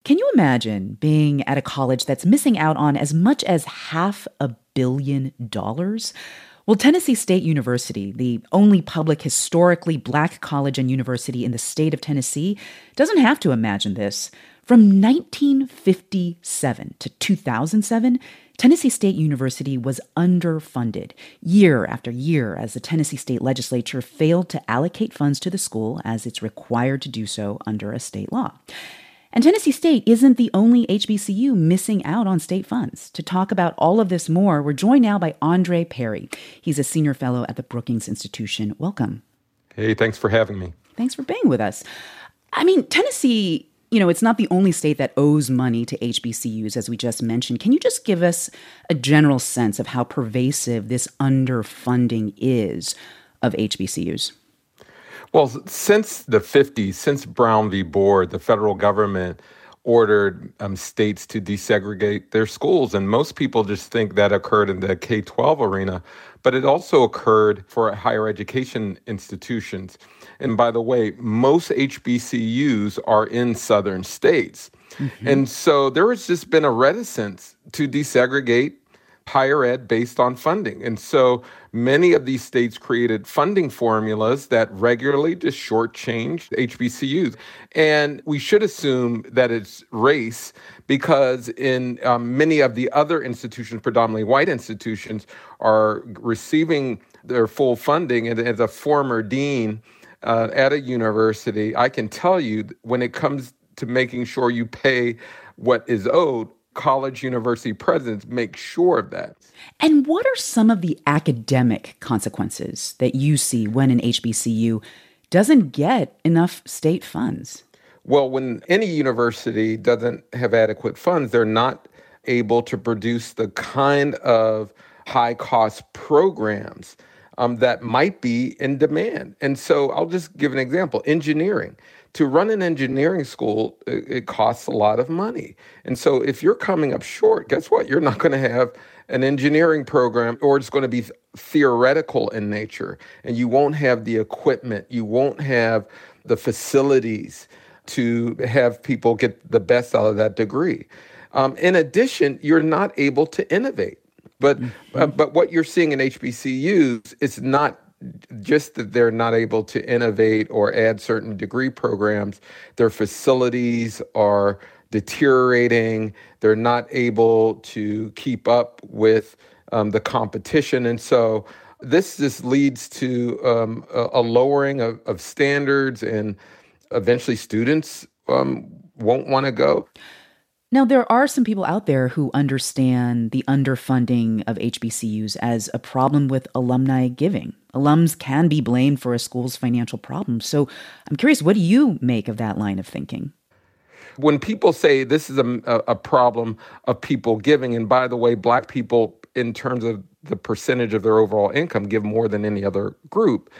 Can you imagine being at a college that's missing out on as much as $500 million? Well, Tennessee State University, the only public historically black college and university in the state of Tennessee, doesn't have to imagine this. From 1957 to 2007, Tennessee State University was underfunded year after year as the Tennessee State Legislature failed to allocate funds to the school as it's required to do so under a state law. And Tennessee State isn't the only HBCU missing out on state funds. To talk about all of this more, we're joined now by Andre Perry. He's a senior fellow at the Brookings Institution. Welcome. Hey, thanks for having me. Thanks for being with us. I mean, Tennessee, it's not the only state that owes money to HBCUs, as we just mentioned. Can you just give us a general sense of how pervasive this underfunding is of HBCUs? Well, since the 50s, since Brown v. Board, the federal government ordered states to desegregate their schools. And most people just think that occurred in the K-12 arena, but it also occurred for higher education institutions. And by the way, most HBCUs are in southern states. Mm-hmm. And so there has just been a reticence to desegregate higher ed based on funding. And so many of these states created funding formulas that regularly just shortchanged HBCUs. And we should assume that it's race because in many of the other institutions, predominantly white institutions, are receiving their full funding. And as a former dean at a university, I can tell you when it comes to making sure you pay what is owed, college university presidents make sure of that. And what are some of the academic consequences that you see when an HBCU doesn't get enough state funds? Well, when any university doesn't have adequate funds, they're not able to produce the kind of high-cost programs that might be in demand. And so I'll just give an example. Engineering. To run an engineering school, it costs a lot of money. And so if you're coming up short, guess what? You're not going to have an engineering program, or it's going to be theoretical in nature. And you won't have the equipment. You won't have the facilities to have people get the best out of that degree. In addition, you're not able to innovate. But what you're seeing in HBCUs is not just that they're not able to innovate or add certain degree programs. Their facilities are deteriorating. They're not able to keep up with the competition. And so this just leads to a lowering of standards, and eventually students won't want to go. Now, there are some people out there who understand the underfunding of HBCUs as a problem with alumni giving. Alums can be blamed for a school's financial problems. So I'm curious, what do you make of that line of thinking? When people say this is a problem of people giving, and by the way, Black people, in terms of the percentage of their overall income, give more than any other group.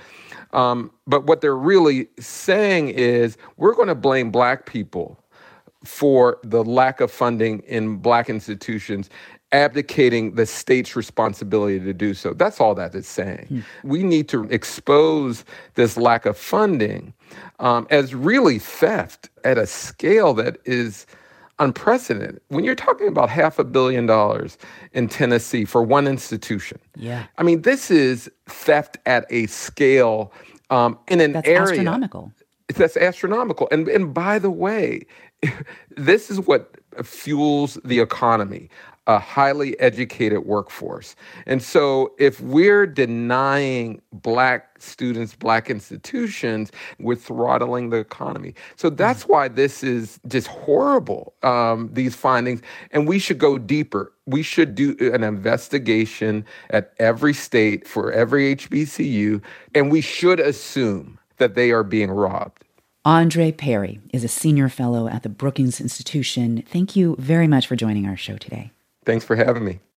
But what they're really saying is we're going to blame Black people for the lack of funding in Black institutions, abdicating the state's responsibility to do so. That's all that is saying. We need to expose this lack of funding as really theft at a scale that is unprecedented. When you're talking about $500 million in Tennessee for one institution, I mean, this is theft at a scale in an area. That's astronomical. That's astronomical. And by the way, this is what fuels the economy, a highly educated workforce. And so if we're denying Black students, Black institutions, we're throttling the economy. So that's why this is just horrible, these findings. And we should go deeper. We should do an investigation at every state for every HBCU, and we should assume that they are being robbed. Andre Perry is a senior fellow at the Brookings Institution. Thank you very much for joining our show today. Thanks for having me.